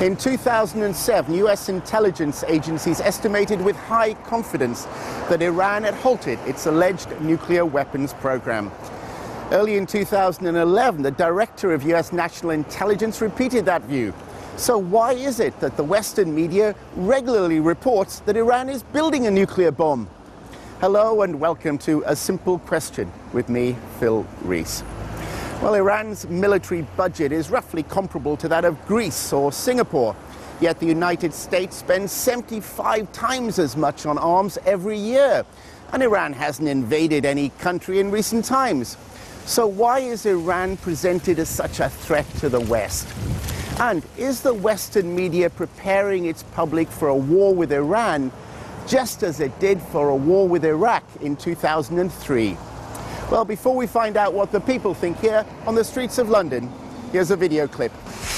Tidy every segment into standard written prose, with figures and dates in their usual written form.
In 2007, US intelligence agencies estimated with high confidence that Iran had halted its alleged nuclear weapons program. Early in 2011, the director of US National Intelligence repeated that view. So why is it that the Western media regularly reports that Iran is building a nuclear bomb? Hello and welcome to A Simple Question with me, Phil Rees. Well, Iran's military budget is roughly comparable to that of Greece or Singapore. Yet the United States spends 75 times as much on arms every year. And Iran hasn't invaded any country in recent times. So why is Iran presented as such a threat to the West? And is the Western media preparing its public for a war with Iran, just as it did for a war with Iraq in 2003? Well, before we find out what the people think here on the streets of London, here's a video clip.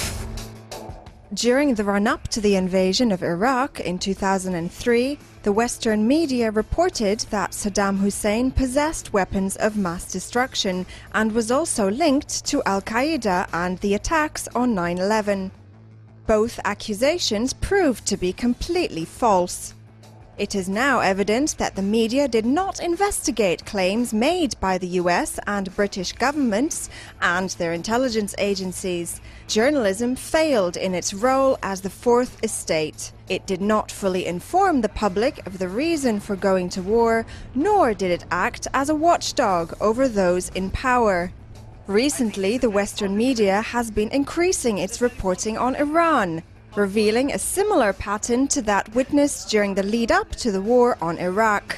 During the run-up to the invasion of Iraq in 2003, the Western media reported that Saddam Hussein possessed weapons of mass destruction and was also linked to Al-Qaeda and the attacks on 9/11. Both accusations proved to be completely false. It is now evident that the media did not investigate claims made by the US and British governments and their intelligence agencies. Journalism failed in its role as the fourth estate. It did not fully inform the public of the reason for going to war, nor did it act as a watchdog over those in power. Recently, the Western media has been increasing its reporting on Iran, revealing a similar pattern to that witnessed during the lead-up to the war on Iraq.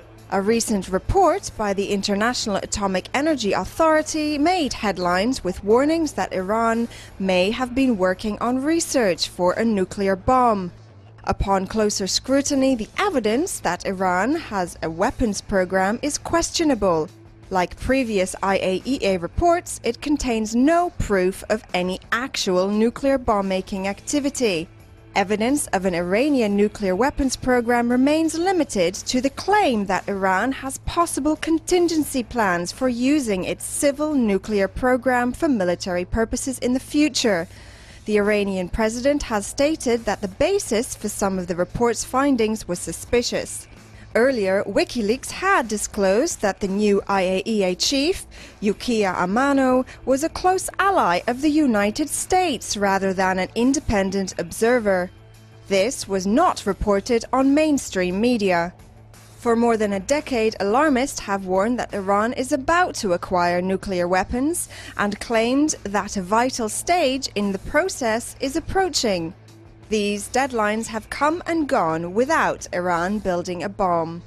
A recent report by the International Atomic Energy Authority made headlines with warnings that Iran may have been working on research for a nuclear bomb. Upon closer scrutiny, the evidence that Iran has a weapons program is questionable. Like previous IAEA reports, it contains no proof of any actual nuclear bomb-making activity. Evidence of an Iranian nuclear weapons program remains limited to the claim that Iran has possible contingency plans for using its civil nuclear program for military purposes in the future. The Iranian president has stated that the basis for some of the report's findings was suspicious. Earlier, WikiLeaks had disclosed that the new IAEA chief, Yukiya Amano, was a close ally of the United States rather than an independent observer. This was not reported on mainstream media. For more than a decade, alarmists have warned that Iran is about to acquire nuclear weapons and claimed that a vital stage in the process is approaching. These deadlines have come and gone without Iran building a bomb.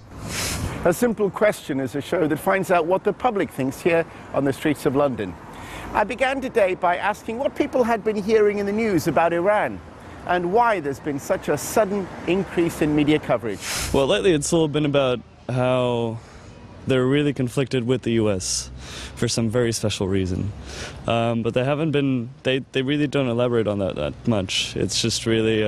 A Simple Question is a show that finds out what the public thinks here on the streets of London. I began today by asking what people had been hearing in the news about Iran and why there's been such a sudden increase in media coverage. Well, lately it's all been about how they're really conflicted with the US for some very special reason. But they haven't been, they really don't elaborate on that much. It's just really,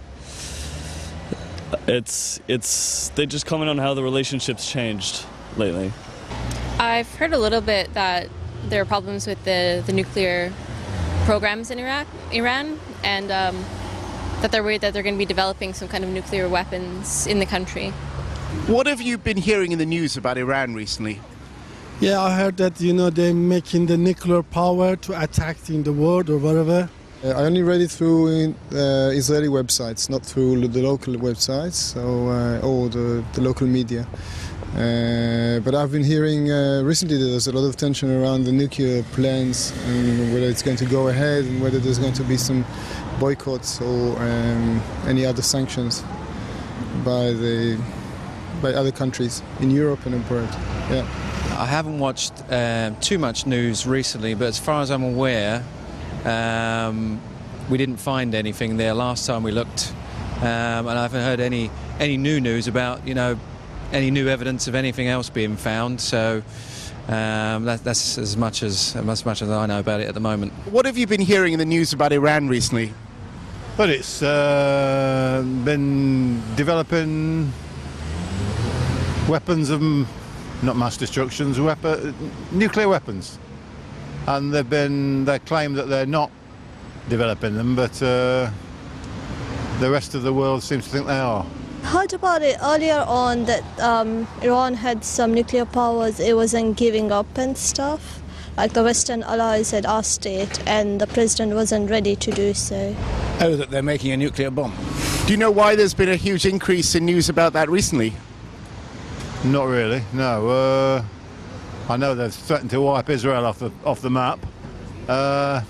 they just comment on how the relationship's changed lately. I've heard a little bit that there are problems with the nuclear programs in Iran, and that they're worried that they're going to be developing some kind of nuclear weapons in the country. What have you been hearing in the news about Iran recently? Yeah, I heard that, they're making the nuclear power to attack in the world or whatever. I only read it through Israeli websites, not through the local websites or the local media. But I've been hearing recently that there's a lot of tension around the nuclear plans and whether it's going to go ahead and whether there's going to be some boycotts or any other sanctions by other countries in Europe and abroad. Yeah. I haven't watched too much news recently, but as far as I'm aware, we didn't find anything there last time we looked, and I haven't heard any new news about any new evidence of anything else being found. So that's as much as I know about it at the moment. What have you been hearing in the news about Iran recently? Well, it's been developing weapons of, not mass destructions, nuclear weapons. And they claim that they're not developing them, but the rest of the world seems to think they are. Heard about it earlier on that Iran had some nuclear powers it wasn't giving up and stuff. Like the Western allies had asked it and the president wasn't ready to do so. Oh, that they're making a nuclear bomb. Do you know why there's been a huge increase in news about that recently? Not really, no. I know they've threatened to wipe Israel off the map. And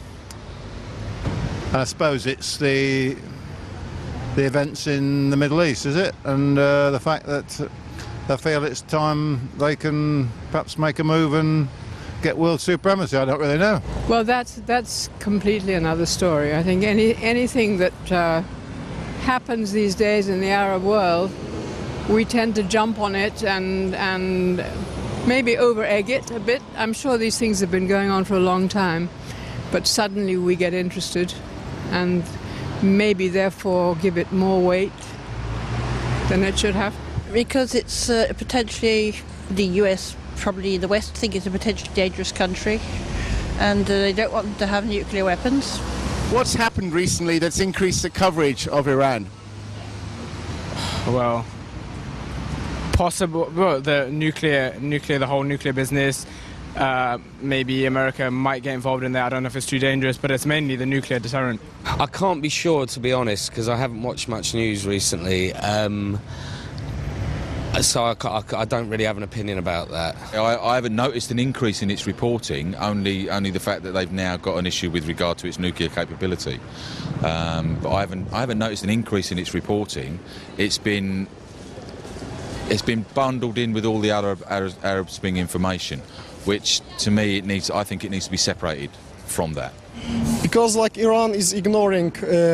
I suppose it's the events in the Middle East, is it? And the fact that they feel it's time they can perhaps make a move and get world supremacy. I don't really know. Well, that's completely another story. I think anything that happens these days in the Arab world, we tend to jump on it and maybe over-egg it a bit. I'm sure these things have been going on for a long time, but suddenly we get interested and maybe therefore give it more weight than it should have. Because it's potentially the US, probably the West, think it's a potentially dangerous country and they don't want them to have nuclear weapons. What's happened recently that's increased the coverage of Iran? Well, the whole nuclear business. Maybe America might get involved in that. I don't know if it's too dangerous, but it's mainly the nuclear deterrent. I can't be sure, to be honest, because I haven't watched much news recently. So I don't really have an opinion about that. I haven't noticed an increase in its reporting, only the fact that they've now got an issue with regard to its nuclear capability. But I haven't noticed an increase in its reporting. It's been bundled in with all the other Arab Spring information, which to me I think it needs to be separated from that. Because like Iran is ignoring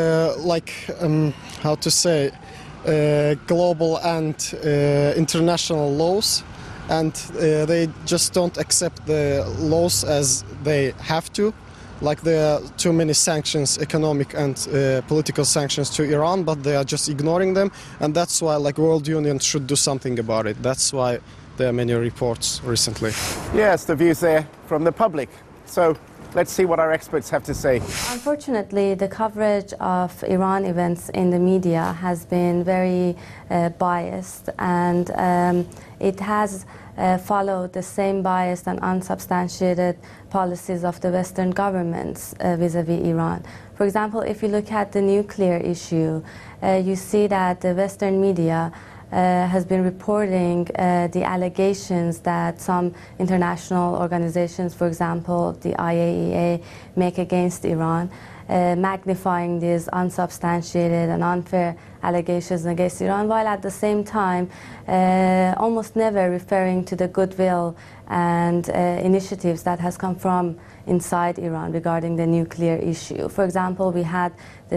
global and international laws, and they just don't accept the laws as they have to. Like there are too many sanctions, economic and political sanctions to Iran, but they are just ignoring them, and that's why like World Union should do something about it. That's why there are many reports recently. Yes, the views there from the public. So let's see what our experts have to say. Unfortunately, the coverage of Iran events in the media has been very biased, and it has followed the same biased and unsubstantiated policies of the Western governments vis-à-vis Iran. For example, if you look at the nuclear issue, you see that the Western media has been reporting the allegations that some international organizations, for example, the IAEA, make against Iran, magnifying these unsubstantiated and unfair allegations against Iran, while at the same time almost never referring to the goodwill and initiatives that has come from inside Iran regarding the nuclear issue. For example, we had the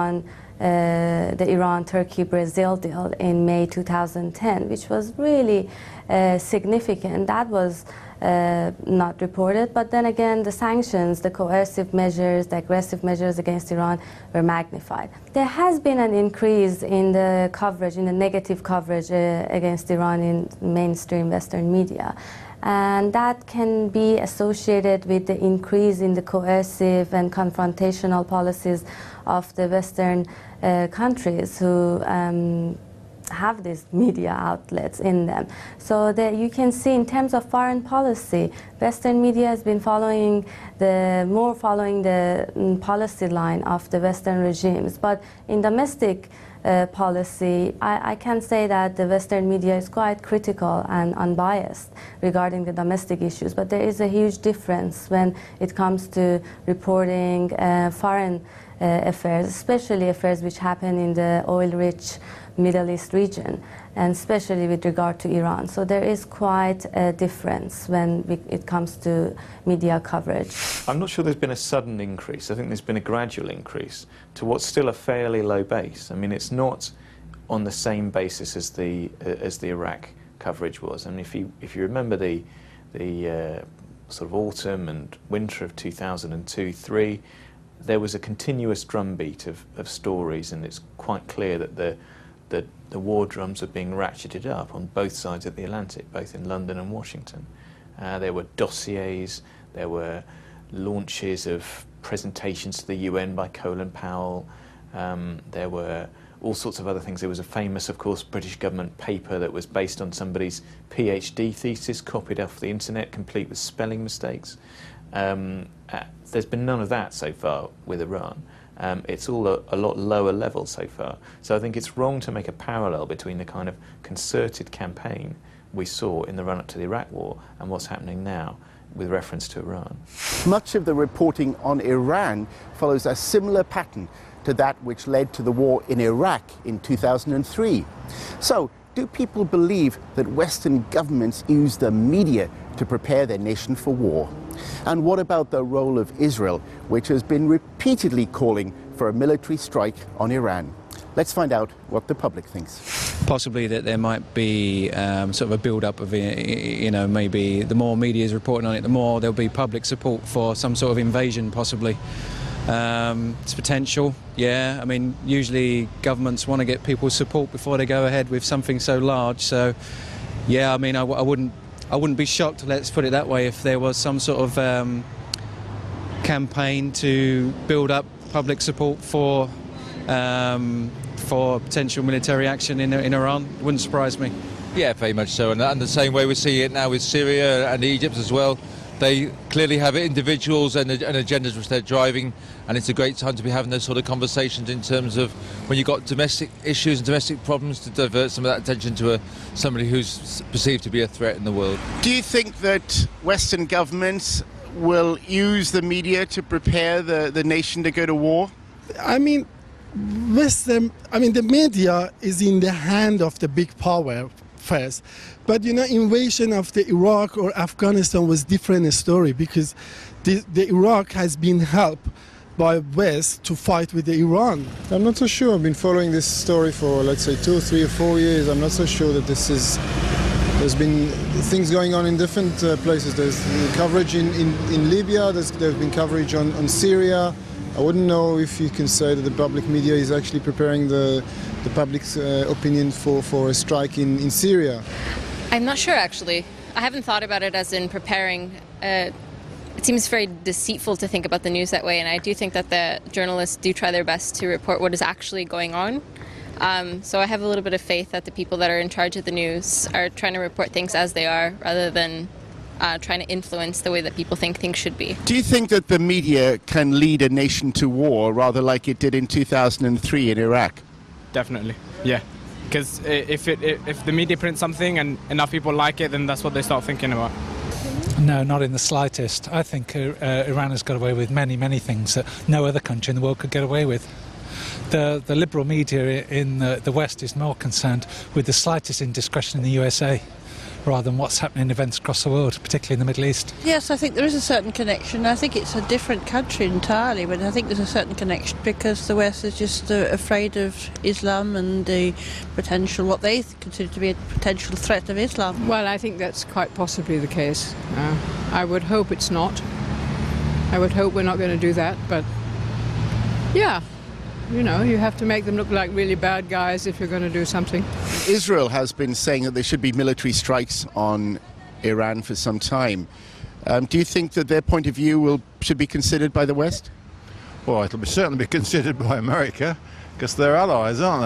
Iran-Turkey-Brazil deal in May 2010, which was really significant. That was not reported, but then again the sanctions, the coercive measures, the aggressive measures against Iran were magnified. There has been an increase in the coverage, in the negative coverage against Iran in mainstream Western media. And that can be associated with the increase in the coercive and confrontational policies of the Western countries who have these media outlets in them. So that you can see in terms of foreign policy, Western media has been following the policy line of the Western regimes. But in domestic policy, I can say that the Western media is quite critical and unbiased regarding the domestic issues, but there is a huge difference when it comes to reporting foreign affairs, especially affairs which happen in the oil-rich Middle East region, and especially with regard to Iran. So there is quite a difference when it comes to media coverage. I'm not sure there's been a sudden increase. I think there's been a gradual increase to what's still a fairly low base. I mean, it's not on the same basis as the Iraq coverage was. I mean, if you remember the sort of autumn and winter of 2002-03, there was a continuous drumbeat of stories, and it's quite clear that the war drums are being ratcheted up on both sides of the Atlantic, both in London and Washington. There were dossiers, there were launches of presentations to the UN by Colin Powell, There were all sorts of other things. There was a famous, of course, British government paper that was based on somebody's PhD thesis, copied off the internet, complete with spelling mistakes. There's been none of that so far with Iran. It's all a lot lower level so far. So I think it's wrong to make a parallel between the kind of concerted campaign we saw in the run-up to the Iraq war and what's happening now with reference to Iran. Much of the reporting on Iran follows a similar pattern to that which led to the war in Iraq in 2003. So, do people believe that Western governments use the media to prepare their nation for war? And what about the role of Israel, which has been repeatedly calling for a military strike on Iran? Let's find out what the public thinks. Possibly that there might be sort of a build-up of, maybe the more media is reporting on it, the more there'll be public support for some sort of invasion, possibly. It's potential, yeah. I mean, usually governments want to get people's support before they go ahead with something so large. So, yeah, I mean, I wouldn't be shocked, let's put it that way, if there was some sort of campaign to build up public support for potential military action in Iran. Wouldn't surprise me. Yeah, very much so. And the same way we're seeing it now with Syria and Egypt as well. They clearly have individuals and agendas which they're driving, and it's a great time to be having those sort of conversations in terms of when you've got domestic issues and domestic problems, to divert some of that attention to somebody who's perceived to be a threat in the world. Do you think that Western governments will use the media to prepare the nation to go to war? I mean, the media is in the hand of the big power first. But, invasion of the Iraq or Afghanistan was different story, because the Iraq has been helped by West to fight with the Iran. I'm not so sure. I've been following this story for, let's say, 2, 3 or 4 years. I'm not so sure that there's been things going on in different places. There's coverage in Libya, there's been coverage on Syria. I wouldn't know if you can say that the public media is actually preparing the public's opinion for a strike in Syria. I'm not sure, actually. I haven't thought about it as in preparing. It seems very deceitful to think about the news that way, and I do think that the journalists do try their best to report what is actually going on. So I have a little bit of faith that the people that are in charge of the news are trying to report things as they are, rather than trying to influence the way that people think things should be. Do you think that the media can lead a nation to war, rather like it did in 2003 in Iraq? Definitely, yeah. Because if the media prints something and enough people like it, then that's what they start thinking about. No, not in the slightest. I think Iran has got away with many, many things that no other country in the world could get away with. The liberal media in the West is more concerned with the slightest indiscretion in the USA, rather than what's happening in events across the world, particularly in the Middle East. Yes, I think there is a certain connection. I think it's a different country entirely, but I think there's a certain connection because the West is just afraid of Islam and the potential, what they consider to be a potential threat of Islam. Well, I think that's quite possibly the case. I would hope it's not. I would hope we're not going to do that, but yeah. You have to make them look like really bad guys if you're going to do something. Israel has been saying that there should be military strikes on Iran for some time. Do you think that their point of view should be considered by the West? Well, it'll certainly be considered by America, because they're allies, aren't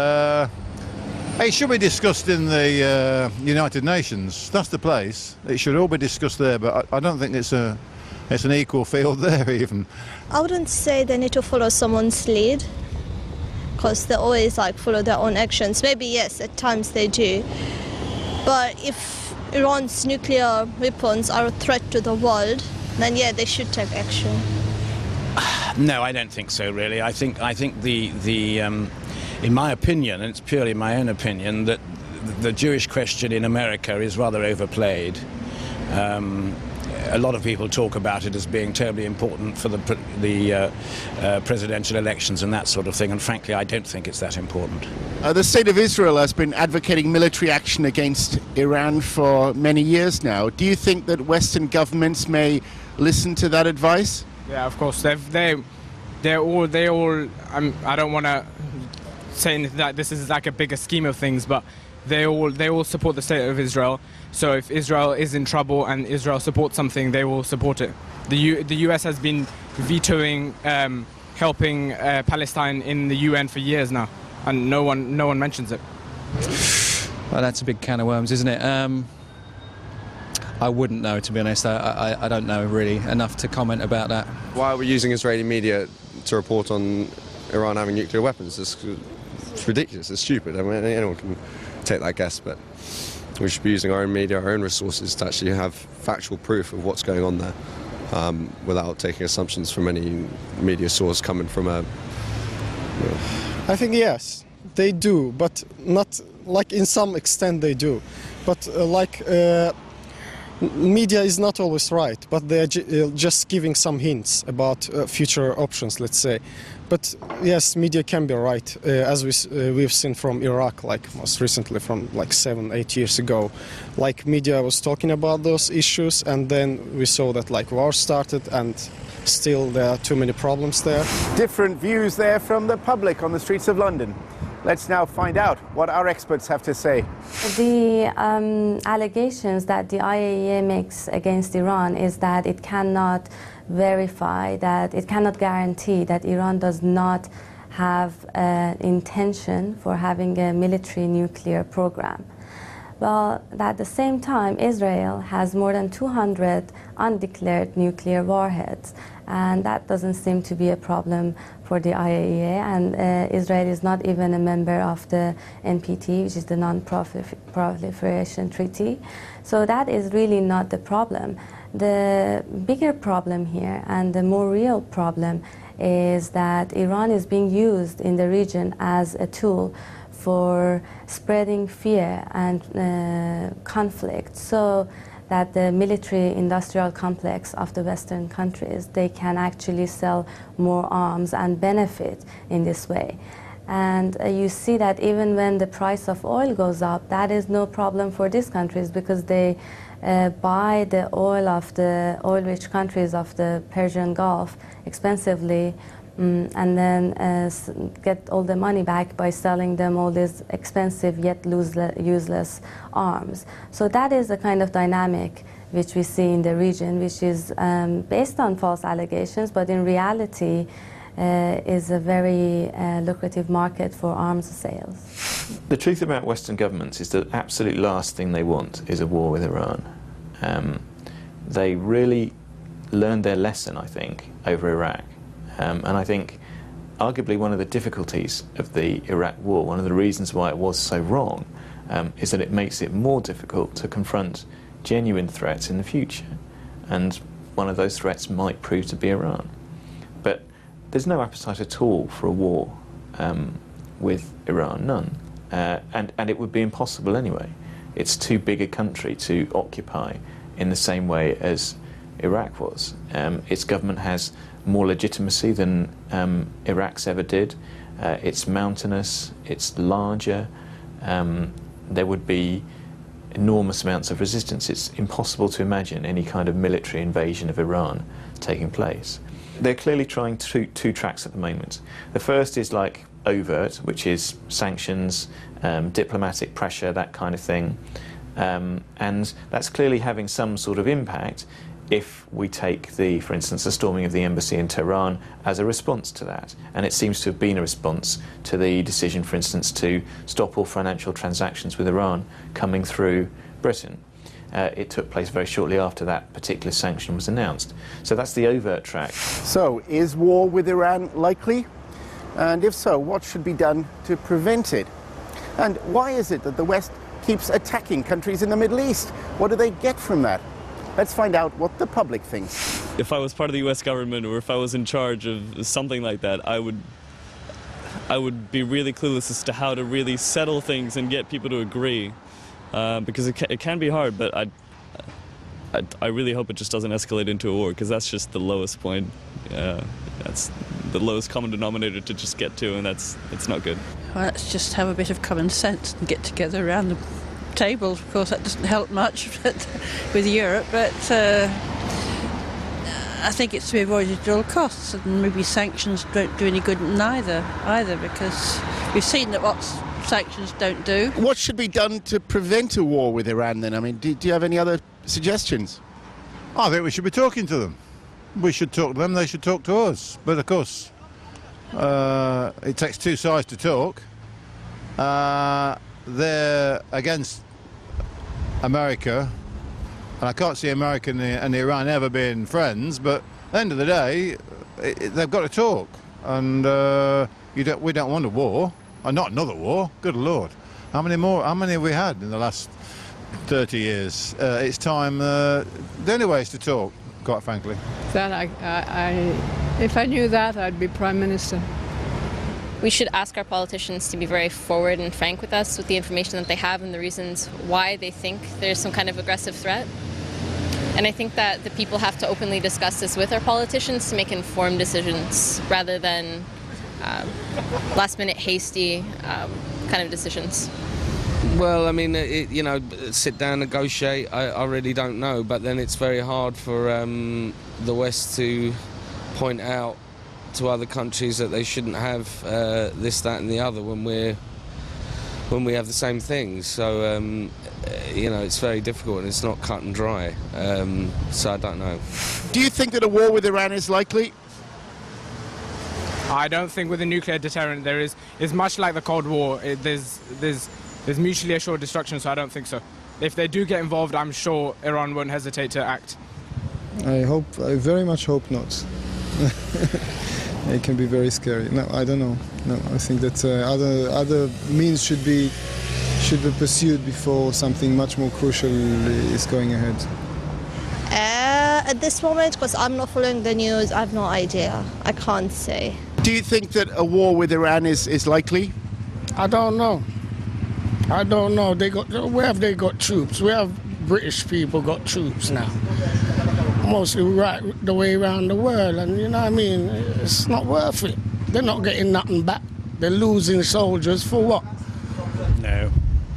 they? It should be discussed in the United Nations. That's the place. It should all be discussed there, but I don't think it's an equal field there even. I wouldn't say they need to follow someone's lead, because they always follow their own actions. Maybe yes, at times they do. But if Iran's nuclear weapons are a threat to the world, then yeah, they should take action. No, I don't think so, really. I think the in my opinion, and it's purely my own opinion, that the Jewish question in America is rather overplayed. A lot of people talk about it as being terribly important for the presidential elections and that sort of thing, and frankly, I don't think it's that important. The State of Israel has been advocating military action against Iran for many years now. Do you think that Western governments may listen to that advice? Yeah, of course. They're all. I don't want to say that this is like a bigger scheme of things, but they all support the State of Israel. So if Israel is in trouble and Israel supports something, they will support it. The US has been vetoing helping Palestine in the UN for years now, and no one mentions it. Well, that's a big can of worms, isn't it? I wouldn't know, to be honest. I don't know really enough to comment about that. Why are we using Israeli media to report on Iran having nuclear weapons? It's ridiculous, it's stupid. I mean, anyone can take that guess, but we should be using our own media, our own resources to actually have factual proof of what's going on there, without taking assumptions from any media source coming from a... I think yes, they do, but not, like in some extent they do. But media is not always right, but they're just giving some hints about future options, let's say. But yes, media can be right, as we've seen from Iraq, like most recently from like 7-8 years ago. Like media was talking about those issues, and then we saw that like war started, and still there are too many problems there. Different views there from the public on the streets of London. Let's now find out what our experts have to say. The allegations that the IAEA makes against Iran is that it cannot verify, that it cannot guarantee that Iran does not have intention for having a military nuclear program. Well, at the same time, Israel has more than 200 undeclared nuclear warheads, and that doesn't seem to be a problem for the IAEA, and Israel is not even a member of the NPT, which is the Non-Proliferation Treaty. So that is really not the problem. The bigger problem here, and the more real problem, is that Iran is being used in the region as a tool for spreading fear and conflict, so that the military-industrial complex of the Western countries, they can actually sell more arms and benefit in this way. And you see that even when the price of oil goes up, that is no problem for these countries, because they buy the oil of the oil-rich countries of the Persian Gulf expensively, and then get all the money back by selling them all these expensive yet useless arms. So that is the kind of dynamic which we see in the region, which is based on false allegations, but in reality is a very lucrative market for arms sales. The truth about Western governments is the absolute last thing they want is a war with Iran. They really learned their lesson, I think, over Iraq. And I think arguably one of the difficulties of the Iraq war, one of the reasons why it was so wrong, is that it makes it more difficult to confront genuine threats in the future. And one of those threats might prove to be Iran. But there's no appetite at all for a war with Iran, none. And it would be impossible anyway. It's too big a country to occupy in the same way as Iraq was. Its government has more legitimacy than Iraq's ever did. It's mountainous, it's larger, there would be enormous amounts of resistance. It's impossible to imagine any kind of military invasion of Iran taking place. They're clearly trying two tracks at the moment. The first is like overt, which is sanctions, diplomatic pressure, that kind of thing. And that's clearly having some sort of impact if we take for instance, the storming of the embassy in Tehran as a response to that. And it seems to have been a response to the decision, for instance, to stop all financial transactions with Iran coming through Britain. It took place very shortly after that particular sanction was announced. So that's the overt track. So, is war with Iran likely? And if so, what should be done to prevent it? And why is it that the West keeps attacking countries in the Middle East? What do they get from that? Let's find out what the public thinks. If I was part of the US government, or if I was in charge of something like that, I would be really clueless as to how to really settle things and get people to agree. Because it can be hard, but I really hope it just doesn't escalate into a war, because that's just the lowest point. That's the lowest common denominator to just get to, and it's not good. Well, let's just have a bit of common sense and get together around the table. Of course, that doesn't help much with Europe, but I think it's to be avoided at all costs, and maybe sanctions don't do any good either, because we've seen that what sanctions don't do. What should be done to prevent a war with Iran then? I mean, do you have any other suggestions? I think we should be talking to them. We should talk to them, they should talk to us. But of course, It takes two sides to talk. They're against America, and I can't see America and Iran ever being friends, but at the end of the day, they've got to talk, and we don't want a war, and not another war. Good Lord, how many have we had in the last 30 years? It's time. The only way is to talk, quite frankly. That if I knew that, I'd be Prime Minister. We should ask our politicians to be very forward and frank with us with the information that they have and the reasons why they think there's some kind of aggressive threat. And I think that the people have to openly discuss this with our politicians to make informed decisions rather than last-minute, hasty kind of decisions. Well, I mean, sit down, negotiate, I really don't know. But then it's very hard for the West to point out to other countries that they shouldn't have this, that and the other when we have the same things. So, it's very difficult and it's not cut and dry. So I don't know. Do you think that a war with Iran is likely? I don't think with a nuclear deterrent there is. It's much like the Cold War. There's mutually assured destruction, so I don't think so. If they do get involved, I'm sure Iran won't hesitate to act. I very much hope not. It can be very scary. No, I don't know. No, I think that other means should be pursued before something much more crucial is going ahead. At this moment, because I'm not following the news, I have no idea. I can't say. Do you think that a war with Iran is likely? I don't know. Where have they got troops? Where have British people got troops now? Mostly right the way around the world, and you know what I mean? It's not worth it. They're not getting nothing back. They're losing soldiers for what? No.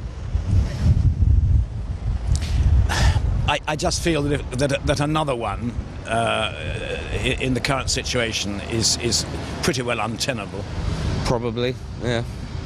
I just feel that another one in the current situation is pretty well untenable. Probably, yeah.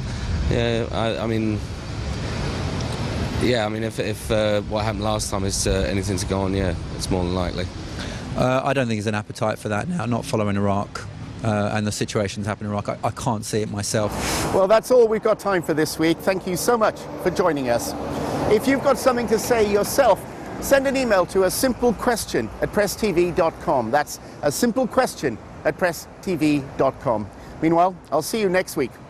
If what happened last time is anything to go on, yeah, it's more than likely. I don't think there's an appetite for that now, not following Iraq and the situations happening in Iraq. I can't see it myself. Well, that's all we've got time for this week. Thank you so much for joining us. If you've got something to say yourself, send an email to aSimpleQuestion@presstv.com. That's aSimpleQuestion@presstv.com. Meanwhile, I'll see you next week.